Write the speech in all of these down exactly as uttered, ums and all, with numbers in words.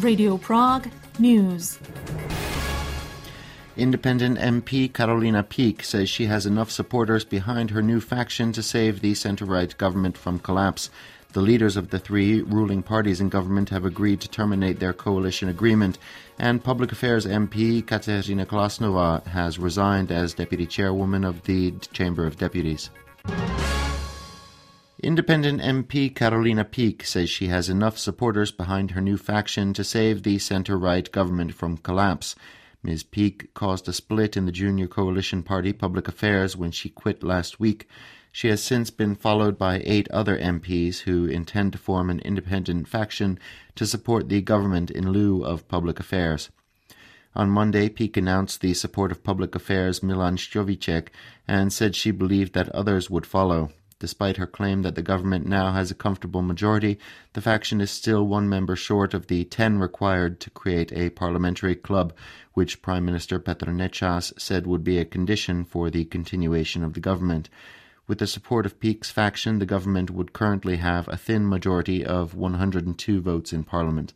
Radio Prague News. Independent M P Karolina Pík says she has enough supporters behind her new faction to save the centre-right government from collapse. The leaders of the three ruling parties in government have agreed to terminate their coalition agreement, and Public Affairs M P Kateřina Klasnová has resigned as deputy chairwoman of the Chamber of Deputies. Independent M P Karolina Pík says she has enough supporters behind her new faction to save the centre-right government from collapse. Miz Pík caused a split in the junior coalition party Public Affairs when she quit last week. She has since been followed by eight other M Ps who intend to form an independent faction to support the government in lieu of Public Affairs. On Monday, Pík announced the support of Public Affairs Milan Šťovíček and said she believed that others would follow. Despite her claim that the government now has a comfortable majority, the faction is still one member short of the ten required to create a parliamentary club, which Prime Minister Petr Nečas said would be a condition for the continuation of the government. With the support of Pík's faction, the government would currently have a thin majority of one hundred two votes in Parliament.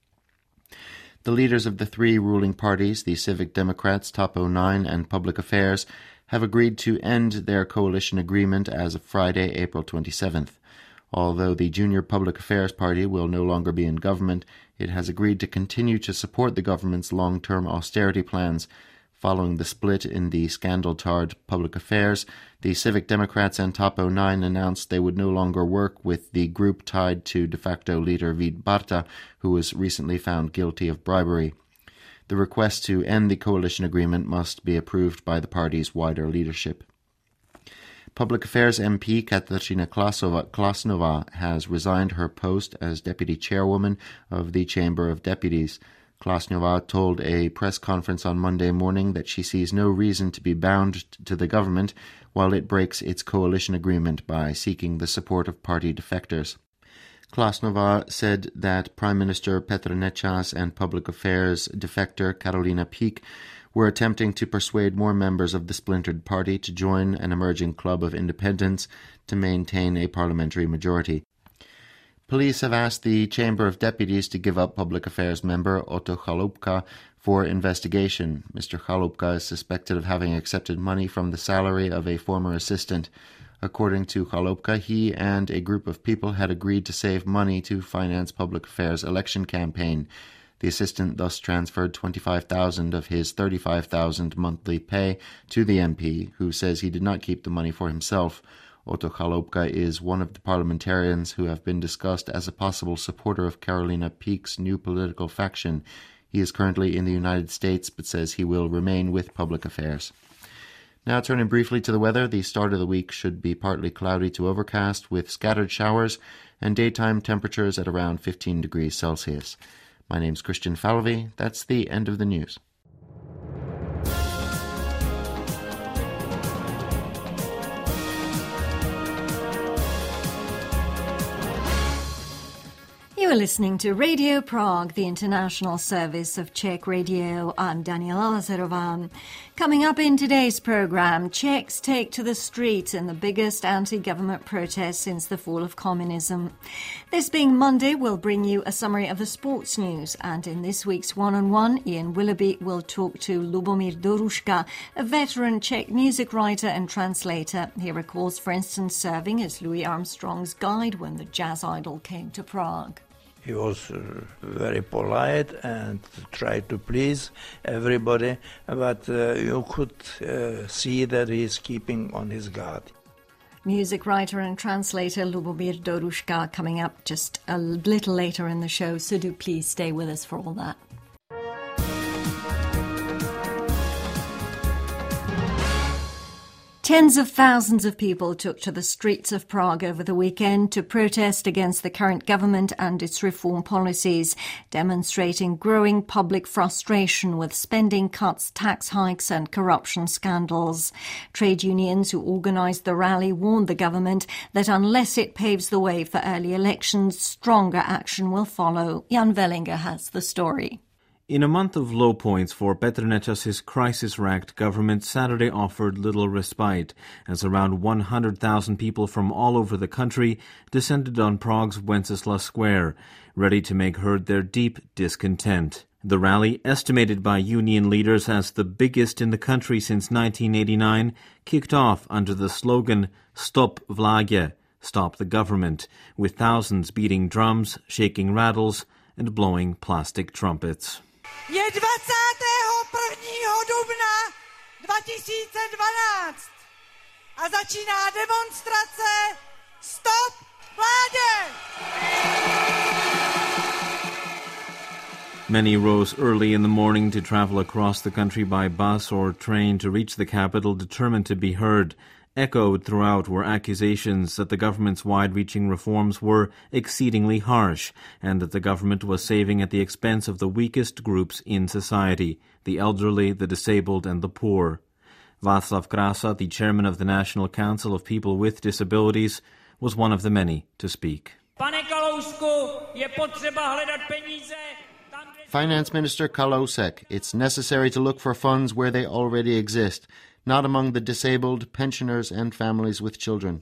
The leaders of the three ruling parties, the Civic Democrats, Top O nine and Public Affairs, have agreed to end their coalition agreement as of Friday, April twenty-seventh. Although the Junior Public Affairs Party will no longer be in government, it has agreed to continue to support the government's long-term austerity plans. Following the split in the scandal-tarred Public Affairs, the Civic Democrats and Top O nine announced they would no longer work with the group tied to de facto leader Vít Barta, who was recently found guilty of bribery. The request to end the coalition agreement must be approved by the party's wider leadership. Public Affairs M P Kateřina Klasnová has resigned her post as deputy chairwoman of the Chamber of Deputies. Klasnová told a press conference on Monday morning that she sees no reason to be bound to the government while it breaks its coalition agreement by seeking the support of party defectors. Klasnová said that Prime Minister Petr Nečas and Public Affairs defector Karolina Pík were attempting to persuade more members of the splintered party to join an emerging club of independents to maintain a parliamentary majority. Police have asked the Chamber of Deputies to give up Public Affairs member Otto Chaloupka for investigation. Mister Chaloupka is suspected of having accepted money from the salary of a former assistant. According to Chaloupka, he and a group of people had agreed to save money to finance Public Affairs' election campaign. The assistant thus transferred twenty-five thousand dollars of his thirty-five thousand dollars monthly pay to the M P, who says he did not keep the money for himself. Otto Chaloupka is one of the parliamentarians who have been discussed as a possible supporter of Karolina Pík's new political faction. He is currently in the United States, but says he will remain with Public Affairs. Now turning briefly to the weather, the start of the week should be partly cloudy to overcast with scattered showers and daytime temperatures at around fifteen degrees Celsius. My name's Christian Falvey. That's the end of the news. You are listening to Radio Prague, the international service of Czech Radio. I'm Daniela Lazarová. Coming up in today's program, Czechs take to the streets in the biggest anti-government protest since the fall of communism. This being Monday, we'll bring you a summary of the sports news. And in this week's One-on-One, Ian Willoughby will talk to Lubomír Doruška, a veteran Czech music writer and translator. He recalls, for instance, serving as Louis Armstrong's guide when the jazz idol came to Prague. He was uh, very polite and tried to please everybody, but uh, you could uh, see that he is keeping on his guard. Music writer and translator Lubomír Doruška coming up just a little later in the show, so do please stay with us for all that. Tens of thousands of people took to the streets of Prague over the weekend to protest against the current government and its reform policies, demonstrating growing public frustration with spending cuts, tax hikes and corruption scandals. Trade unions who organised the rally warned the government that unless it paves the way for early elections, stronger action will follow. Jan Vellinger has the story. In a month of low points for Petr Nečas's crisis-racked government, Saturday offered little respite, as around one hundred thousand people from all over the country descended on Prague's Wenceslas Square, ready to make heard their deep discontent. The rally, estimated by union leaders as the biggest in the country since nineteen eighty-nine, kicked off under the slogan Stop vládě, Stop the Government, with thousands beating drums, shaking rattles, and blowing plastic trumpets. Je dvacátého prvního dubna dva tisíce dvanáct a začíná demonstrace Stop vládě! Many rose early in the morning to travel across the country by bus or train to reach the capital, determined to be heard. Echoed throughout were accusations that the government's wide-reaching reforms were exceedingly harsh and that the government was saving at the expense of the weakest groups in society, the elderly, the disabled and the poor. Václav Krása, the chairman of the National Council of People with Disabilities, was one of the many to speak. Pane Kalousku, je potřeba hledat peníze. Finance Minister Kalousek, it's necessary to look for funds where they already exist, not among the disabled, pensioners and families with children.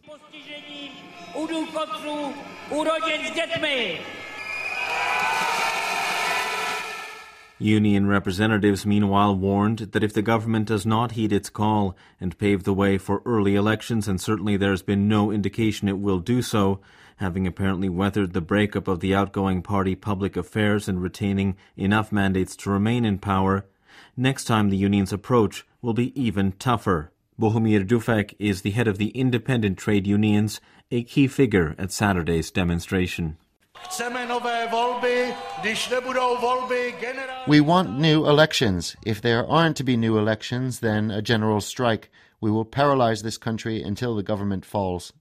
Union representatives meanwhile warned that if the government does not heed its call and pave the way for early elections, and certainly there has been no indication it will do so, having apparently weathered the breakup of the outgoing party Public Affairs and retaining enough mandates to remain in power, next time the union's approach will be even tougher. Bohumír Dufek is the head of the independent trade unions, a key figure at Saturday's demonstration. We want new elections. If there aren't to be new elections, then a general strike. We will paralyze this country until the government falls.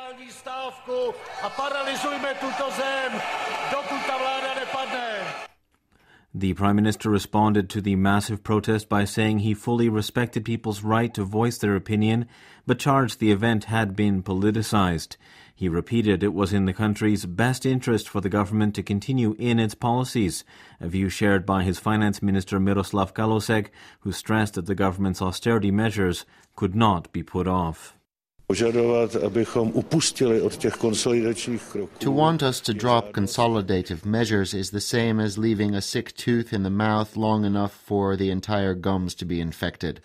The Prime Minister responded to the massive protest by saying he fully respected people's right to voice their opinion, but charged the event had been politicized. He repeated it was in the country's best interest for the government to continue in its policies, a view shared by his Finance Minister Miroslav Kalousek, who stressed that the government's austerity measures could not be put off. To want us to drop consolidative measures is the same as leaving a sick tooth in the mouth long enough for the entire gums to be infected.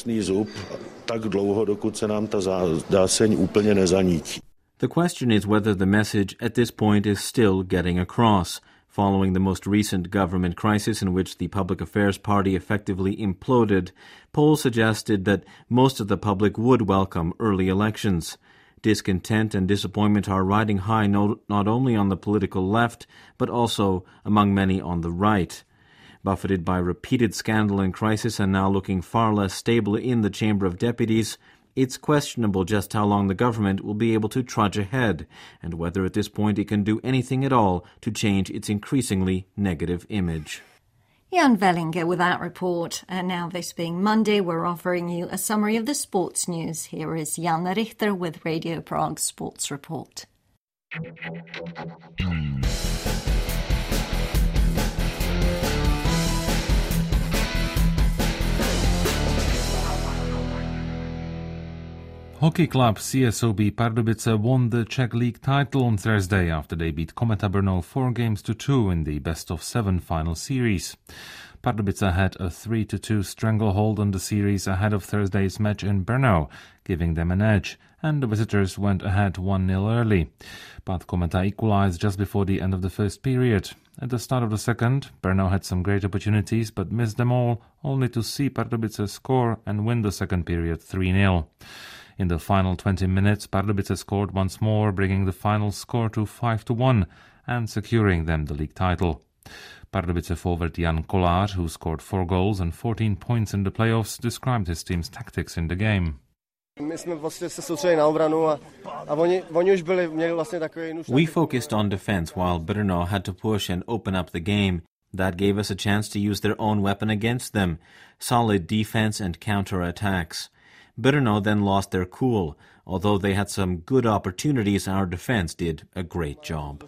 The question is whether the message at this point is still getting across. Following the most recent government crisis in which the Public Affairs Party effectively imploded, polls suggested that most of the public would welcome early elections. Discontent and disappointment are riding high no, not only on the political left, but also among many on the right. Buffeted by repeated scandal and crisis and now looking far less stable in the Chamber of Deputies, it's questionable just how long the government will be able to trudge ahead, and whether at this point it can do anything at all to change its increasingly negative image. Jan Vellinger with that report. And now, this being Monday, we're offering you a summary of the sports news. Here is Jan Richter with Radio Prague Sports Report. Hockey club C S O B Pardubice won the Czech League title on Thursday after they beat Kometa Brno four games to two in the best-of-seven final series. Pardubice had a three to two stranglehold on the series ahead of Thursday's match in Brno, giving them an edge, and the visitors went ahead one nil early. But Kometa equalized just before the end of the first period. At the start of the second, Brno had some great opportunities but missed them all, only to see Pardubice score and win the second period three nil. In the final twenty minutes, Pardubice scored once more, bringing the final score to five to one and securing them the league title. Pardubice forward Jan Kolář, who scored four goals and fourteen points in the playoffs, described his team's tactics in the game. We focused on defense while Brno had to push and open up the game. That gave us a chance to use their own weapon against them, solid defense and counter-attacks. Brno then lost their cool. Although they had some good opportunities, our defense did a great job.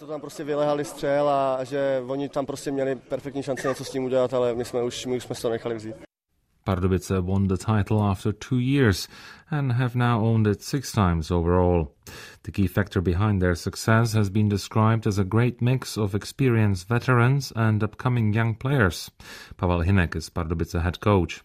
Pardubice won the title after two years and have now owned it six times overall. The key factor behind their success has been described as a great mix of experienced veterans and upcoming young players. Pavel Hinek is Pardubice head coach.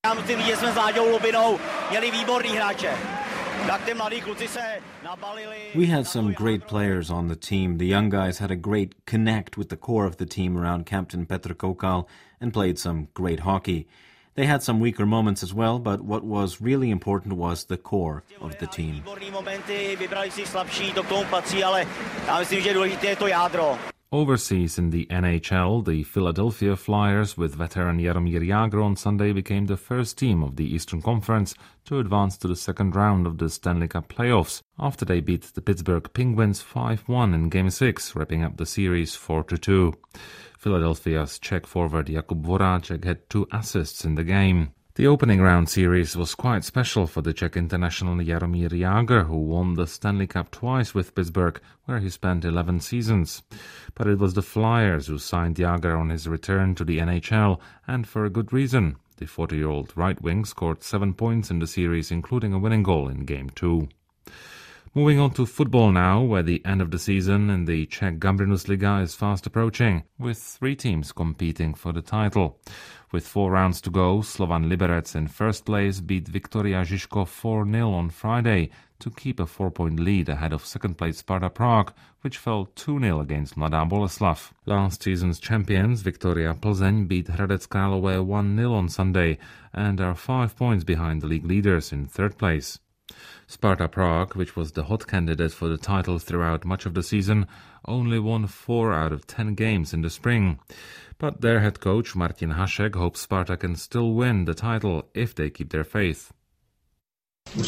We had some great players on the team. The young guys had a great connect with the core of the team around Captain Petr Koukal and played some great hockey. They had some weaker moments as well, but what was really important was the core of the team. Overseas in the N H L, the Philadelphia Flyers with veteran Jaromír Jágr on Sunday became the first team of the Eastern Conference to advance to the second round of the Stanley Cup playoffs after they beat the Pittsburgh Penguins five one in Game six, wrapping up the series four to two. Philadelphia's Czech forward Jakub Voracek had two assists in the game. The opening round series was quite special for the Czech international Jaromír Jágr, who won the Stanley Cup twice with Pittsburgh, where he spent eleven seasons. But it was the Flyers who signed Jágr on his return to the N H L, and for a good reason. The forty-year-old right wing scored seven points in the series, including a winning goal in Game two. Moving on to football now, where the end of the season in the Czech Gambrinus is fast approaching, with three teams competing for the title. With four rounds to go, Slovan Liberec in first place beat Viktoria Žižkov four nil on Friday to keep a four-point lead ahead of second-place Sparta Prague, which fell two nil against Mladá Boleslav. Last season's champions, Viktoria Plzeň, beat Hradec Králové one nil on Sunday and are five points behind the league leaders in third place. Sparta Prague, which was the hot candidate for the title throughout much of the season, only won four out of ten games in the spring. But their head coach, Martin Hašek, hopes Sparta can still win the title if they keep their faith. We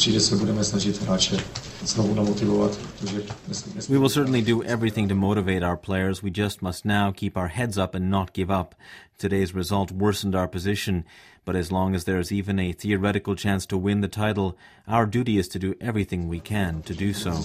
will certainly do everything to motivate our players. We just must now keep our heads up and not give up. Today's result worsened our position, but as long as there is even a theoretical chance to win the title, our duty is to do everything we can to do so.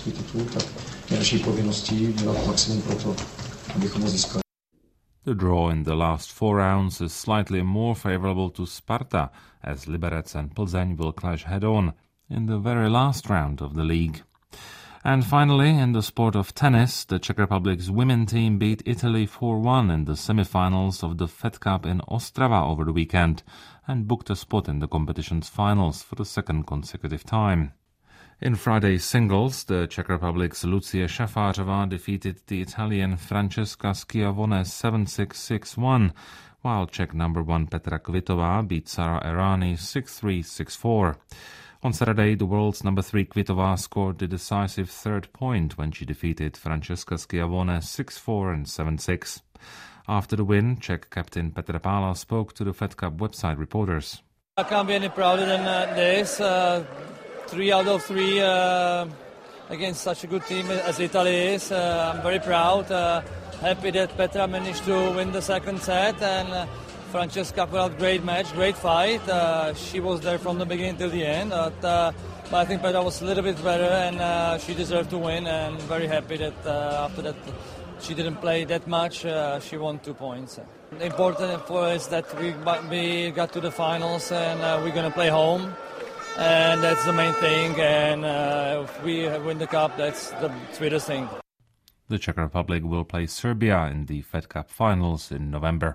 The draw in the last four rounds is slightly more favourable to Sparta, as Liberec and Plzeň will clash head-on in the very last round of the league. And finally, in the sport of tennis, the Czech Republic's women team beat Italy four one in the semi-finals of the Fed Cup in Ostrava over the weekend and booked a spot in the competition's finals for the second consecutive time. In Friday's singles, the Czech Republic's Lucia Šafářová defeated the Italian Francesca Schiavone seven six six one, while Czech number one Petra Kvitova beat Sara Errani six three six four. On Saturday, the world's number three Kvitova scored the decisive third point when she defeated Francesca Schiavone six four and seven six. After the win, Czech captain Petr Pála spoke to the Fed Cup website reporters. I can't be any prouder than uh, this. Uh, three out of three uh, against such a good team as Italy is. Uh, I'm very proud. Uh, happy that Petra managed to win the second set, and uh, Francesca put out a great match, great fight. Uh, she was there from the beginning till the end, but, uh, but I think Petra was a little bit better, and uh, she deserved to win, and very happy that uh, after that she didn't play that much. Uh, she won two points. The important for us is that we, we got to the finals, and uh, we're going to play home, and that's the main thing, and uh, if we win the cup, that's the sweetest thing. The Czech Republic will play Serbia in the Fed Cup finals in November.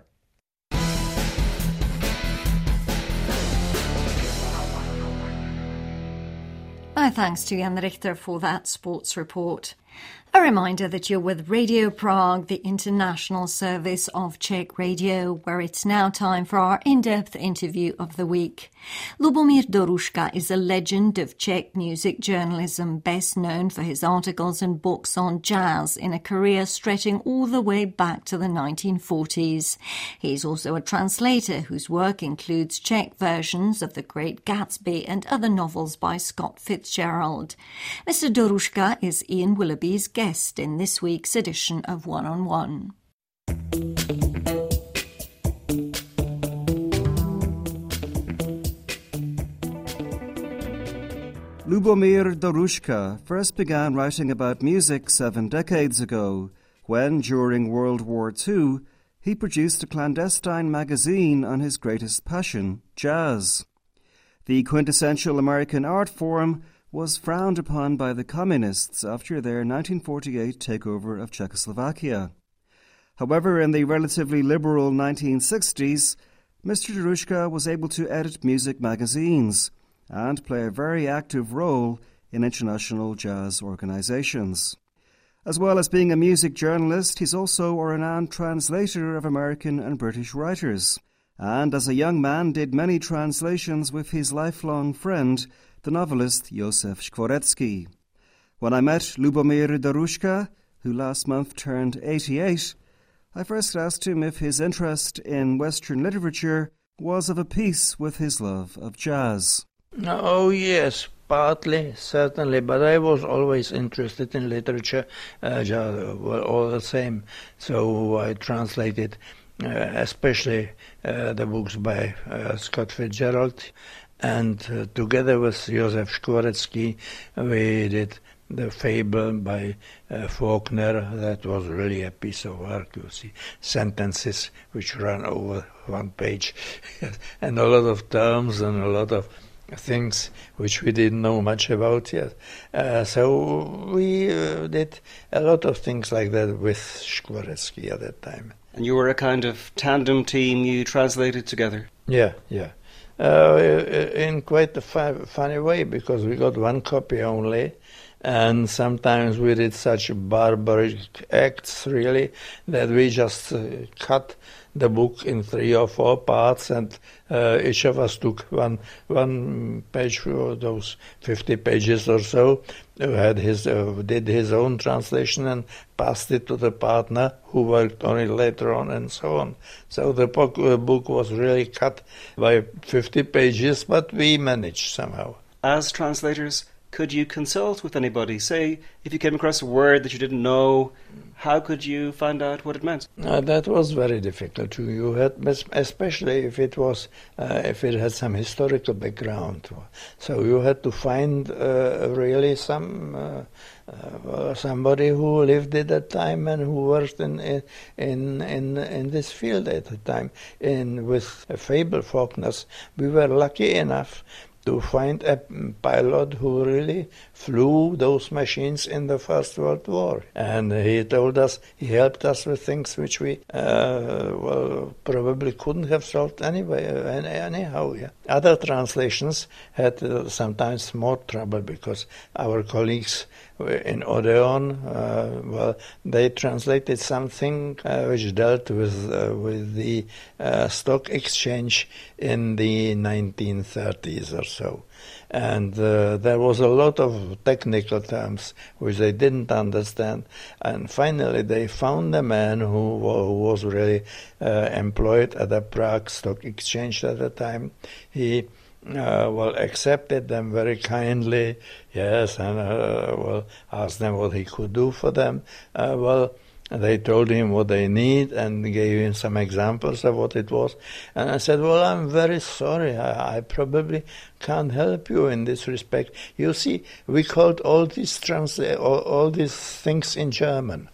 My thanks to Jan Richter for that sports report. A reminder that you're with Radio Prague, the international service of Czech Radio, where it's now time for our in-depth interview of the week. Lubomír Doruška is a legend of Czech music journalism, best known for his articles and books on jazz in a career stretching all the way back to the nineteen forties. He's also a translator whose work includes Czech versions of The Great Gatsby and other novels by Scott Fitzgerald. Mister Doruška is Ian Willoughby's guest in this week's edition of One on One. Lubomir Doruchka first began writing about music seven decades ago, when, during World War Two, he produced a clandestine magazine on his greatest passion, jazz. The quintessential American art form was frowned upon by the communists after their nineteen forty-eight takeover of Czechoslovakia. However, in the relatively liberal nineteen sixties, Mister Doruchka was able to edit music magazines and play a very active role in international jazz organizations. As well as being a music journalist, he's also a renowned translator of American and British writers, and as a young man did many translations with his lifelong friend, the novelist Josef Skvoretzky. When I met Lubomir Doruchka, who last month turned eighty-eight, I first asked him if his interest in Western literature was of a piece with his love of jazz. Oh, yes, partly, certainly, but I was always interested in literature, uh, jazz, well, all the same. So I translated uh, especially uh, the books by uh, Scott Fitzgerald, and uh, together with Josef Skvoretzky, we did The Fable by uh, Faulkner. That was really a piece of work. You see sentences which run over one page, and a lot of terms and a lot of things which we didn't know much about yet. Uh, so we uh, did a lot of things like that with Skvoretzky at that time. And you were a kind of tandem team, you translated together? Yeah, yeah. Uh, in quite a fu- funny way, because we got one copy only, and sometimes we did such barbaric acts, really, that we just uh, cut the book in three or four parts, and uh, each of us took one one page for those fifty pages or so, who had his uh, did his own translation and passed it to the partner who worked on it later on, and so on. So the book, uh, book was really cut by fifty pages, but we managed somehow. As translators, could you consult with anybody? Say, if you came across a word that you didn't know, how could you find out what it meant? Uh, that was very difficult. You had, especially if it was, uh, if it had some historical background. So you had to find uh, really some uh, uh, somebody who lived at that time and who worked in in in in this field at the time. In with Fable Faulkners, we were lucky enough to find a pilot who really flew those machines in the First World War. And he told us, he helped us with things which we, uh, well, probably couldn't have solved anyway, anyhow. Yeah. Other translations had uh, sometimes more trouble because our colleagues in Odeon, uh, well, they translated something uh, which dealt with uh, with the uh, stock exchange in the nineteen thirties or so. And uh, there was a lot of technical terms which they didn't understand. And finally they found a man who, who was really uh, employed at the Prague Stock Exchange at the time. He Uh, well, accepted them very kindly, yes, and uh, well, asked them what he could do for them. Uh, well, they told him what they need and gave him some examples of what it was. And I said, well, I'm very sorry, I, I probably can't help you in this respect. You see, we called all these transla- all, all these things in German.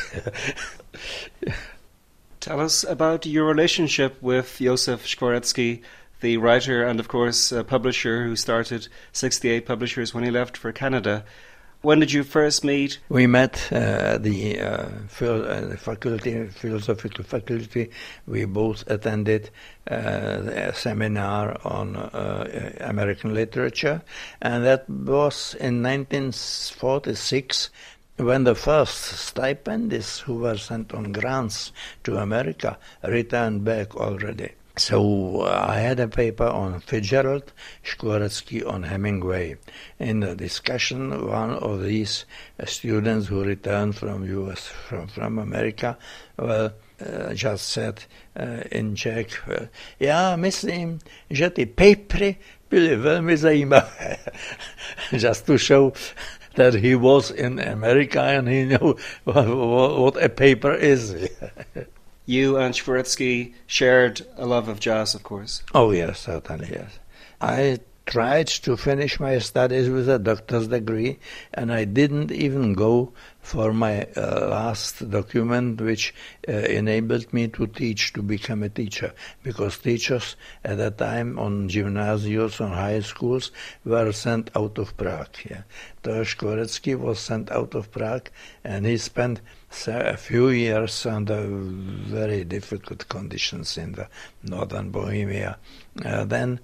Tell us about your relationship with Josef Skvoretzky, the writer and, of course, a publisher who started sixty-eight Publishers when he left for Canada. When did you first meet? We met uh, the uh, phil- uh, faculty, philosophical faculty. We both attended uh, a seminar on uh, American literature, and that was in nineteen forty-six, when the first stipendists who were sent on grants to America returned back already. So uh, I had a paper on Fitzgerald, Skvoretzky on Hemingway. In the discussion, one of these uh, students who returned from U S, from, from America, well, uh, just said uh, in Czech, uh, já myslím, že ty papry byly velmi zajímavé. Just to show that he was in America and he knew what, what a paper is. You and Skvoretzky shared a love of jazz, of course. Oh, yes, certainly, yes. I tried to finish my studies with a doctor's degree, and I didn't even go for my uh, last document, which uh, enabled me to teach, to become a teacher, because teachers at that time on gymnasiums, on high schools, were sent out of Prague. Yeah. Tomáš Škvorecký was sent out of Prague, and he spent a few years under very difficult conditions in the northern Bohemia. Uh, then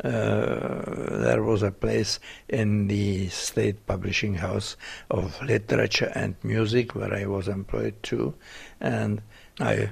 Uh, there was a place in the State Publishing House of Literature and Music where I was employed too, and I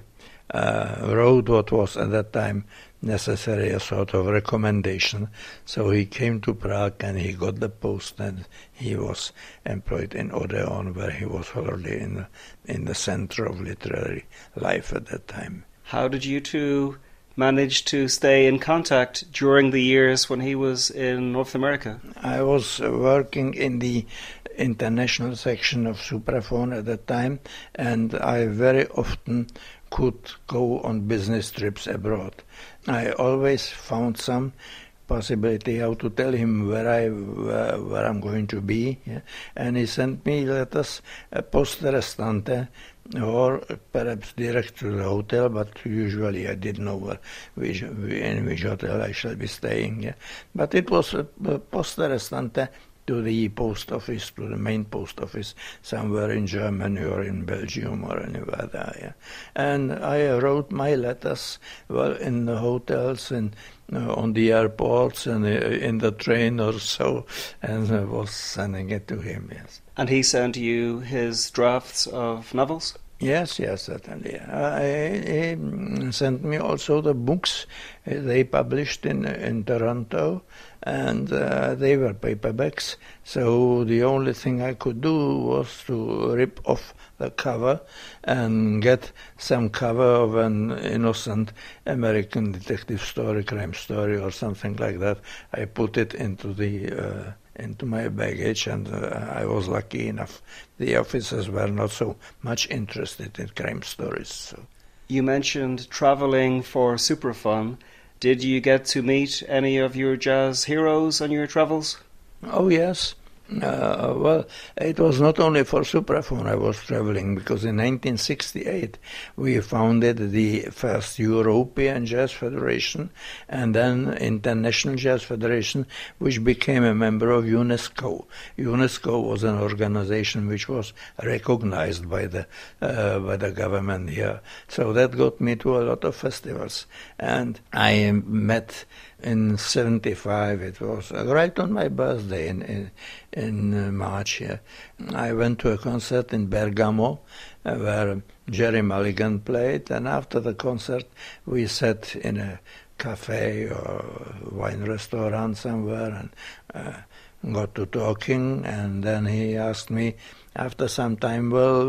uh, wrote what was at that time necessary, a sort of recommendation. So he came to Prague and he got the post, and he was employed in Odeon, where he was already in the, in the center of literary life at that time. How did you two managed to stay in contact during the years when he was in North America? I was working in the international section of Supraphone at that time, and I very often could go on business trips abroad. I always found some possibility how to tell him where I where, where I'm going to be, yeah? And he sent me letters uh, post restante, or perhaps direct to the hotel, but usually I didn't know where, which, in which hotel I shall be staying. Yeah? But it was a, a post restante to the post office, to the main post office, somewhere in Germany or in Belgium or anywhere there. Yeah? And I wrote my letters, well, in the hotels and uh, on the airports and uh, in the train or so, and I was sending it to him, yes. And he sent you his drafts of novels? Yes, yes, certainly. Uh, he, he sent me also the books uh, they published in in Toronto, and uh, they were paperbacks. So the only thing I could do was to rip off the cover and get some cover of an innocent American detective story, crime story, or something like that. I put it into the uh, into my baggage, and uh, I was lucky enough. The officers were not so much interested in crime stories. So. You mentioned traveling for Supraphone. Did you get to meet any of your jazz heroes on your travels? Oh, yes. Uh, well, it was not only for Supraphone I was traveling, because in nineteen sixty-eight we founded the first European Jazz Federation and then International Jazz Federation, which became a member of UNESCO. UNESCO was an organization which was recognized by the uh, by the government here. So that got me to a lot of festivals. And I met in seventy-five, it was right on my birthday in in, in uh, March here. I went to a concert in Bergamo uh, where Jerry Mulligan played, and after the concert we sat in a cafe or wine restaurant somewhere and uh, got to talking, and then he asked me after some time, well,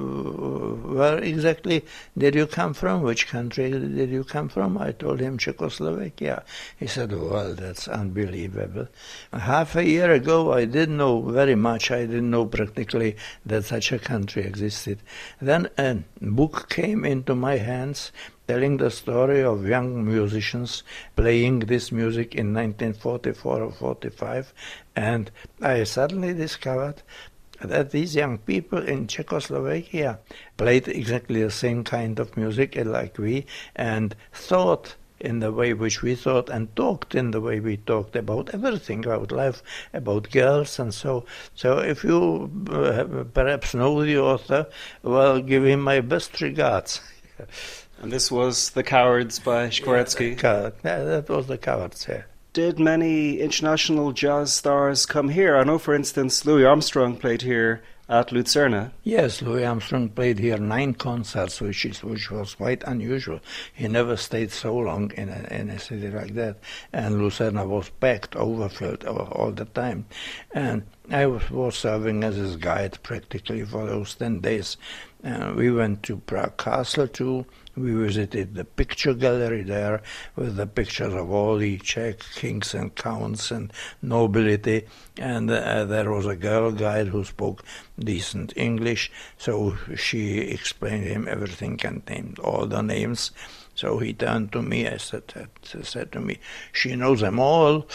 where exactly did you come from? Which country did you come from? I told him Czechoslovakia. He said, well, that's unbelievable. Half a year ago, I didn't know very much. I didn't know practically that such a country existed. Then a book came into my hands telling the story of young musicians playing this music in nineteen forty-four or forty-five, and I suddenly discovered that these young people in Czechoslovakia played exactly the same kind of music like we, and thought in the way which we thought, and talked in the way we talked about everything, about life, about girls, and so. So if you uh, perhaps know the author, well, give him my best regards. And this was The Cowards by Škvorecký? Yeah, that was The Cowards, yeah. Did many international jazz stars come here? I know, for instance, Louis Armstrong played here at Lucerna. Yes, Louis Armstrong played here nine concerts, which is which was quite unusual. He never stayed so long in a, in a city like that. And Lucerna was packed, overfilled all, all the time. And I was, was serving as his guide practically for those ten days. Uh, we went to Prague Castle too. We visited the picture gallery there with the pictures of all the Czech kings and counts and nobility. And uh, there was a girl guide who spoke decent English, so she explained him everything and named all the names. So he turned to me, I said, said to me, she knows them all.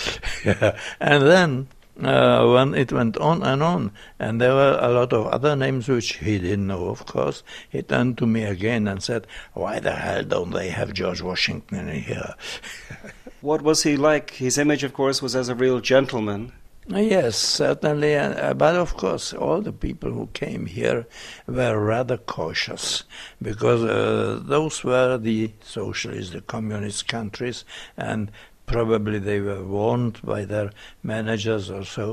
And then uh, when it went on and on, and there were a lot of other names which he didn't know, of course, he turned to me again and said, why the hell don't they have George Washington in here? What was he like? His image, of course, was as a real gentleman. Yes, certainly, uh, but of course all the people who came here were rather cautious, because uh, those were the socialist, the communist countries, and probably they were warned by their managers or so.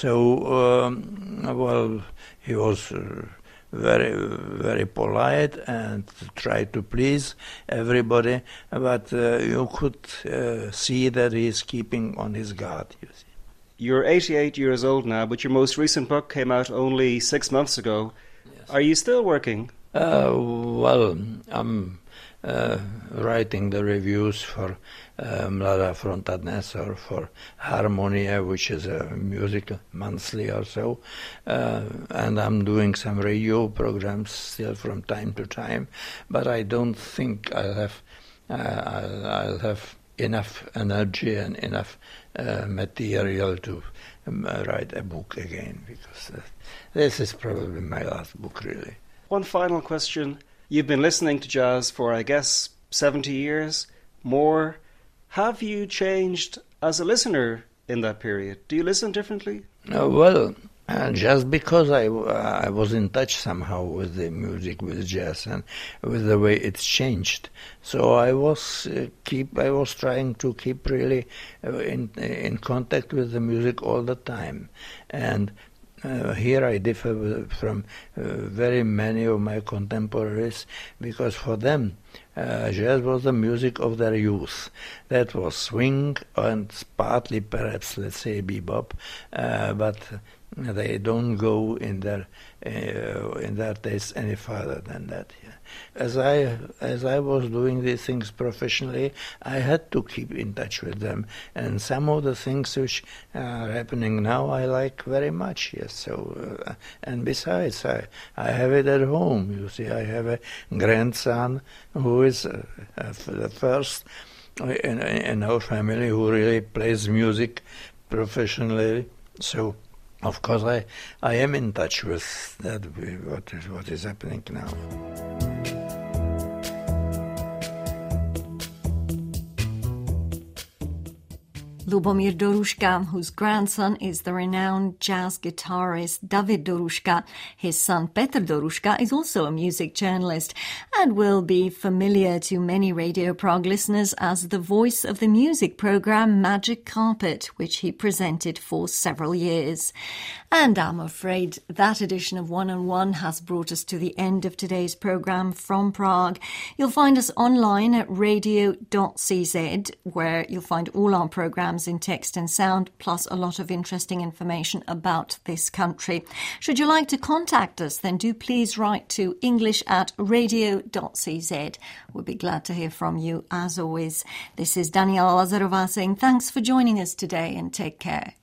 So, um, well, he was uh, very, very polite and tried to please everybody, but uh, you could uh, see that he is keeping on his guard, you see. You're eighty-eight years old now, but your most recent book came out only six months ago. Yes. Are you still working? Uh, well, I'm uh, writing the reviews for uh, Mladá fronta dnes or for Harmonia, which is a music monthly or so. Uh, and I'm doing some radio programs still from time to time. But I don't think I'll have, uh, I'll, I'll have enough energy and enough uh, material to um, uh, write a book again, because uh, this is probably my last book, really. One final question. You've been listening to jazz for, I guess, seventy years, more. Have you changed as a listener in that period? Do you listen differently? Uh, well, uh, just because I, uh, I was in touch somehow with the music, with jazz, and with the way it's changed. So I was uh, keep I was trying to keep really uh, in in contact with the music all the time, and Uh, here I differ with, from uh, very many of my contemporaries, because for them uh, jazz was the music of their youth. That was swing and partly perhaps, let's say, bebop, uh, but they don't go in their uh, in their taste any further than that. Yeah. As I as I was doing these things professionally, I had to keep in touch with them, and some of the things which are happening now I like very much. Yes, so uh, and besides, I I have it at home. You see, I have a grandson who is uh, uh, the first in, in our family who really plays music professionally. So, of course, I, I am in touch with that, what is, what is happening now. Lubomír Doruška, whose grandson is the renowned jazz guitarist David Doruška. His son Petr Doruška is also a music journalist and will be familiar to many Radio Prague listeners as the voice of the music program Magic Carpet, which he presented for several years. And I'm afraid that edition of One on One has brought us to the end of today's program from Prague. You'll find us online at radio dot c z, where you'll find all our programs in text and sound, plus a lot of interesting information about this country. Should you like to contact us, then do please write to english at radio dot c z. We'll be glad to hear from you as always. This is Daniela Lazarová saying thanks for joining us today and take care.